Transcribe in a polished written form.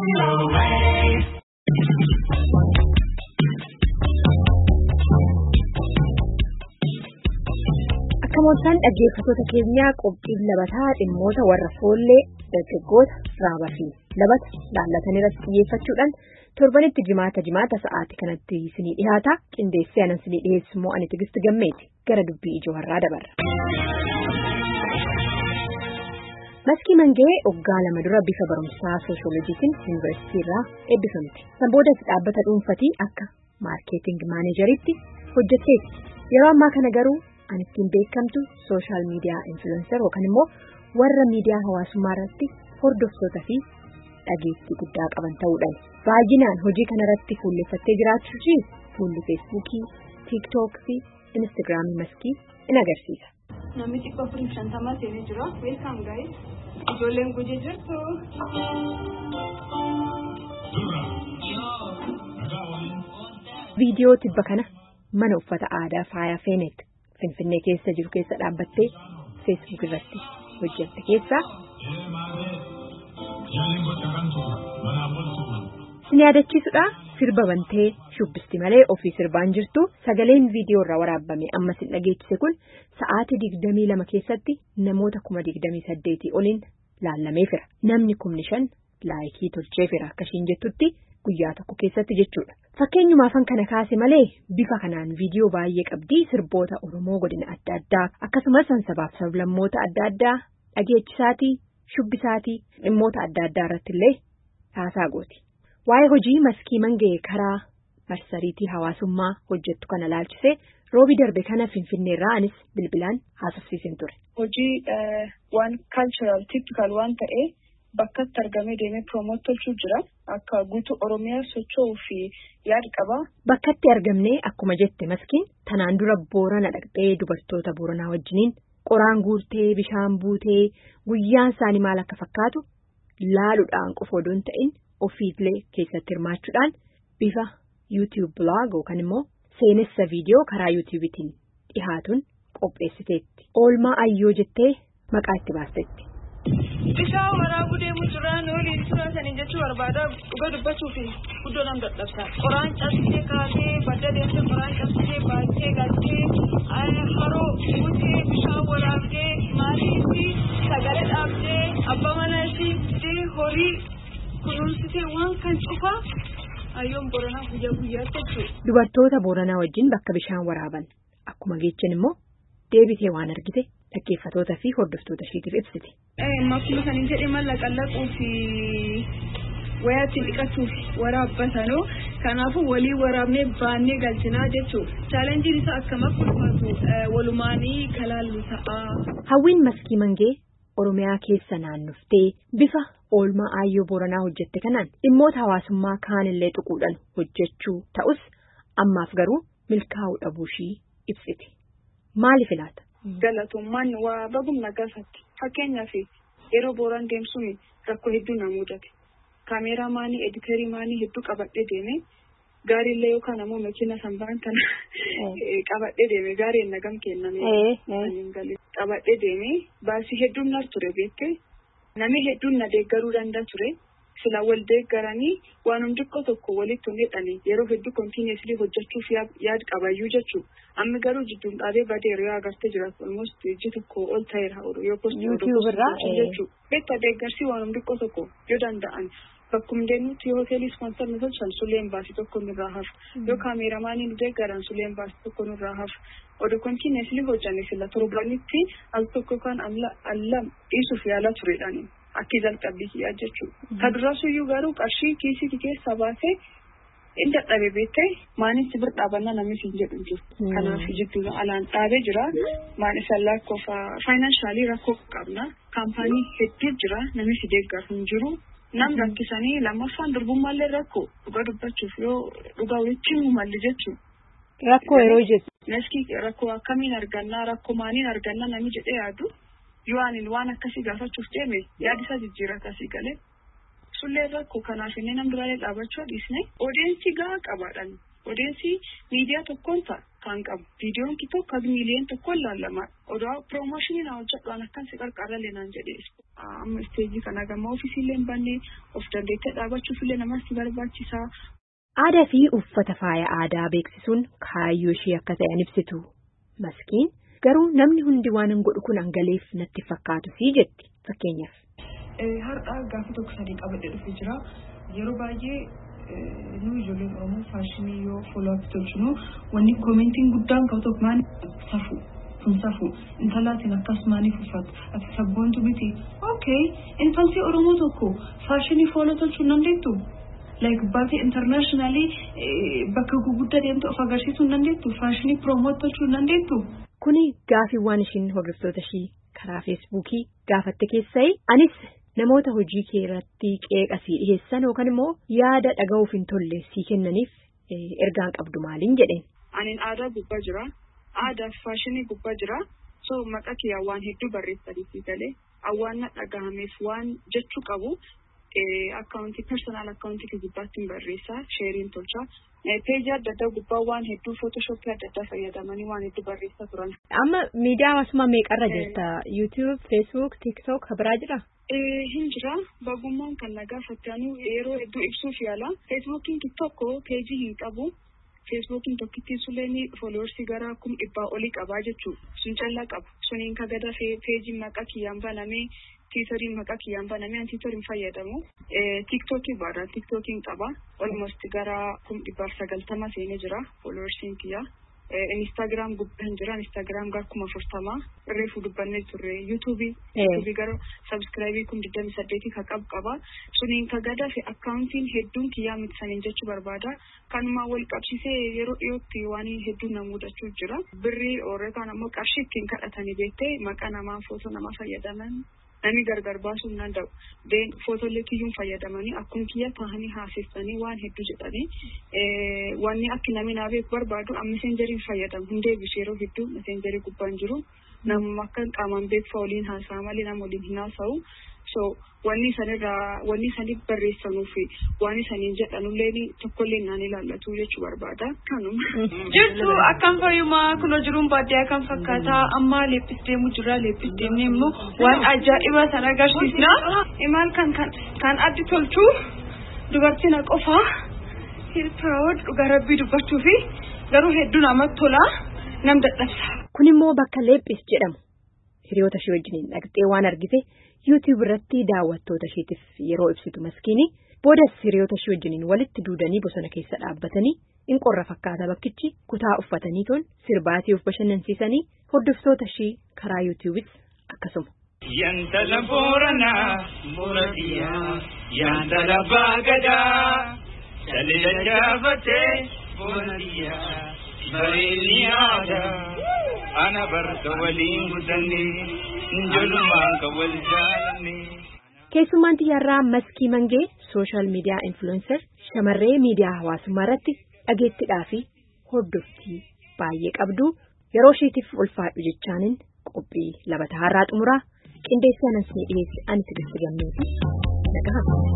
Akkasumas dhaggeeffattoota keenyaa qophiin labataa dhimmoota warra foollee dargaggoota raabaa fi labata laallatan irratti xiyyeeffachuudhaan torbanitti jimaata sa'aatii kanatti isinii dhiyaata. Qindeessee anan isinii dhiyeessu immoo ani Tigisti Gammeeti. Gara dubbii ijoo har'aa dabarra. Maskii Mangee waggaa 2 dura bifa barumsaa sooshooloojiitiin yuunivarsiitii irraa eebbifamte. San booda dhaabbata dhuunfatii akka maarkeeting maanejeriitti hojjetteetti. Yeroo ammaa kana garuu ani ittiin beekamtu sooshaal miidiyaa influencer yookaan immoo warra miidiyaa hawaasummaa irratti hordoftootaa fi dhageettii guddaa qaban ta'uudhaan baay'inaan hojii kanarratti fuulleffattee jiraachuufi fuulli feesbuukii, tiiktook fi instaagiraamii maskii in agarsiisa. Namni xiqqoo 50 seenee jira. Welcome guys. Ijoolleen gujee jirtu. Viidiyoo tibba kana mana uffata aadaa faaya Feenet Finfinnee keessa jiru keessa dhaabbattee feesbuuk irratti hojjette keessaa ni yaadachiisudha. Sirba bantee shubbisti malee ofii sirbaan jirtu. Sagaleen viidiyoo irraa waraabame ammas hin dhageechise kun sa'aatii 22 keessatti namoota 28,000 oliin laallameefira. Namni 5,000 laayikii tolcheefira akkashiin jettutti guyyaa tokko keessatti jechuudha. Fakkeenyumaafan kana kaase malee bifa kanaan viidiyoo baay'ee qabdii sirboota Oromoo godina adda addaa akkasumas sabaaf sablammoota adda addaa dhageechisaatii shubbisaatii dhimmoota adda addaa irratti illee haasaa gooti. Waa'ee hojii Maskii Mangee karaa marsariitii hawaasummaa hojjettu kana laalchisee roobii darbe kana Finfinneerraa anis bilbilaan haasofsiisin ture. Hojii waan cultural typical waan ta'ee bakkatti argamee deemee promote tolchuu jira. Akka guutuu Oromiyaa socho'uu fi yaad qaba. Bakkatti argamnee akkuma jette Maskiin tanaan dura Boorana dhaqxee dubartoota Booranaa wajjiniin qoraan guurtee bishaan buutee guyyaan isaanii maal akka fakkaatu laaluudhaan qofa odoo hin ta'in ofiilee keessatti hirmaachuudhaan bifa YouTube blog yookaan immoo seenessa viidiyoo karaa YouTubetiin dhihaatuun qopheessiteetti. Oolmaa ayyoo jettee maqaa itti baastetti. Bishaan waraabuu deemu jiraan waliin suuraa sanii jechuu barbaada dhuga dubbachuu fi guddoo nam dadhabsa. Qoraan cabsitee kaatee badda deemtee qoraan cabsitee baatee galtee haroo buutee bishaan waraabdee maaliifi sagalee dhaabdee abbaa manaa ishee horii kunuunsitee waan kan cufaa ayyoon Booranaa guyyaatti jechuudha. Dubartoota Booranaa wajjin bakka bishaan waraaban akkuma geechan immoo deebitee waan argite dhaggeeffattoota fi hordoftoota isheetiif ibsite. Akkuma saniin jedhee mallaqallaquu fi wayaatti dhiqachuuf waraabbatanoo kanaafuu walii waraabnee baannee galchinaa jechuudha. Chaalenjiin isaa akkam akka ulfaatu walumaanii kalaallu ta'a. Hawwiin Maskii Mangee Oromiyaa keessa naannoftee bifa oolmaa ayyoo Booranaa hojjette kanaan dhimmoota hawaasummaa kaanillee tuquudhaan hojjechuu ta'us ammaaf garuu milkaa'uu dhabuushii ibsite. Maaliif ilaata? Galatummaan waa bagumna gaafatti. Fakkeenyaaf yeroo Booraan deemsuun rakkoo hedduu na mudate. Kaameeraa maanii, editeerii maanii hedduu qabadhee deeme. Gaariillee yookaan ammoo makiina sanbaan kana qabadhee deeme. Gaariin nagam kenname. Qabadhee deeme. Baasii hedduun nar ture beektee. Namni hedduun na deeggaruu danda'a ture. Sila wal deeggaranii waanum xiqqoo tokko walitti hundee yeroo hedduu kontiineesli hojjechuuf yaad qabayyuu jechuudha. Amma garuu jidduun dhaabee badee yeroo agartee jiraatu almost iji tokko ol ta'eera yoo postii jechuudha. Beektaa deeggarsii waanum xiqqoo tokko yoo danda'an bakkuma deemnutti yoo hoteelii ispoonsar nu tolchan suleen baasii tokko nurraa hafu yoo kaameeramaanii nu deeggaran suleen baasii tokko nurraa hafu oduu kontiineesli hojjanne sila torbaanitti al tokko yookaan allam dhiisuuf yaalaa turedhaani. Akki jalqabbii kiyyaa jechuudha. Kadurasuyyuu garuu qarshii kiisii keessaa baasee inni dadhabee beektee maanis bir dhaabannaa namni siin jedhu jiru. Kanaaf jidduu alaan dhaabee jira. Maanis lakkoofsa faayinaansaalii rakkoo qabna. Kaampaanii hedduu jira namni si deeggaru hin jiru. Nam rakkisanii lammaffaan durbummaallee rakkoo dhuga dubbachuuf yoo dhugaa walitti himu malli jechuudha. Rakkoo yeroo jettu. Maskii rakkoo akkamiin argannaa rakkoo maaliin argannaa namni jedhee yaadu. Yohaaniin waan akkasii gaafachuuf deeme yaadisa jijjiirraa akkasii galee sullee rakkoo kanaaf inni nam duraalee dhaabachuu dhiisne odeessi gahaa qabaadhaan Odeessi miidiyaa tokkoon kan qabu viidiyoon tokko miiliyoon tokko lallama odaa promotionii na hojjedhaan akkan si qarqarallee naan jedhee amma isteejii kana gama ofiisillee hin banne of dandeettee dhaabachuufillee namatti barbaachisaa. Aadaa fi uffata faaya aadaa beeksisuun kaayyoo ishee akka ta'an ibsitu. Maskiin garuu namni hundi waan hin godhu kun hangaleef natti fakkaatu sii jetti fakkeenyaaf. Har'aa gaaffii tokko sadii qabadhee dhufee jira. Yeroo baay'ee nu ijoolleen Oromoo faashinii yoo follow-up tolchinu wanni koomentiin guddaan qabu tokko maal safu kun safu intalaatiin akkasumaaniif uffatu ati sabboontu miti. Okay intalli Oromoo tokko faashinii follow tolchuu dandeettu? Like baatee internationally bakka guguddaa deemtu of agarsiisuu dandeettu? Faashinii promote tolchuu dandeettu? Kuni gaaffiiwwan ishiin hordoftoota ishii karaa feesbuukii gaafatte keessaa anis namoota hojii kee irratti qeeqasii dhiyeessan yookaan immoo yaada dhaga'uuf hin tolle sii kennaniif ergaan qabdu maaliin jedheen. Ani aadaa gubbaa jira. Aadaa faashinii gubbaa jira. So maqaa kiyyaa waan hedduu barreessanii galee awwaan dhagahameef waan jechuu qabu. Akkaawuntii personal akkaawuntii gubbaatti barreessaa sheeriin tolchaa peejii adda addaa gubbaa waan hedduu footoshoppii adda addaa fayyadamanii waan hedduu barreessaa turan. Amma miidiyaa hawaasummaa meeqarra jirta? YouTube, Facebook, TikTok biraa jira? Hin jira. Bagummaan kan nagaa fakkaatu yeroo hedduu ibsuuf yaala. Facebookiin tokko peejii hin qabu. Facebookiin tokkittiin sullee followers gara 100 olii qabaa jechuudha. Sun callaa qabu. Suniin kagada peejii maqaa kiyyaan banamee Tiitoriin maqaa kiyyaan banamee tiitoriin fayyadamu. TikTokii baadhaa TikTokiin qaba. Almost gara 190 seenee jira followersiin kiyyaa. Instagram gubbaan jira. Instagram gara 40 reefu dubbannee turre. YouTube gara subscribe 28 ka qaba. Suniin kagada fi akkaawuntiin hedduun kiyyaa mitsaniin jechuu barbaada. Kanuma wal qabsiisee yeroo dhiyootti waan hedduun na mudachuu jira. Birrii yookaan ammoo qarshii ittiin kadhatanii beektee maqaa namaa footoo namaa fayyadaman. Nami gargar baasuu hin danda'u. Footoolee kiyyuun fayyadamanii akkuma kiyya tahanii haasessanii waan hedduu jedhanii wanni akka namni naa beeku barbaadu messengerii fayyadamu. Hin deebisu yeroo hedduu messengerii gubbaan jiru. Namuma akka qaamaan beeku waliin haasa'a malee nama waliin hin haasa'u. So wanni sanirraa barreessanuu fi wanni saniin jedhanullee tokkollee naan ilaallatu jechuu barbaada. Kanuma. Jirtu akkam fayyumaa kunoo jiruun baadiyyaa kan fakkaata amma leephis deemu jira leephis deemnee immoo waan ajaa'iba sana agarsiisna. Imaal kan addi tolchuu dubartiin qofaa hir'ood dhugaa rabbii dubbachuu fi garuu hedduu namatti tola nam dadhabsa. Kun immoo bakka leephis jedhamu hiriyoota ishee wajjiniin dhaqxee waan argite YouTube irratti daawwattoota isheetiif yeroo ibsitu maskiini boodas hiriyoota ishee wajjiniin walitti duudanii bosona keessa dhaabbatanii in qorra fakkaata bakkichi kutaa uffatanii toon sirbaatii of bashannansiisanii hordoftoota ishee karaa YouTubeis akkasuma. Yantala Booranaa Booradiyaa Yantala Baagadaa Salila Jaafatee Booradiyaa Bareedni aadaa ana barka waliin guddanne njolumaan ka wal jaalanne. Keessummaan xiyyaarraa Maskii Mangee sooshaal miidiyaa influencer shamarree miidiyaa hawaasummaa irratti dhageettiidhaa fi hordoftii baay'ee qabdu yeroo isheetiif ulfaadhu jechaanin qophii labataa har'aa xumuraa qindeessee anan isinii dhiyeesse ani Tigist Gammeeti nagahaa.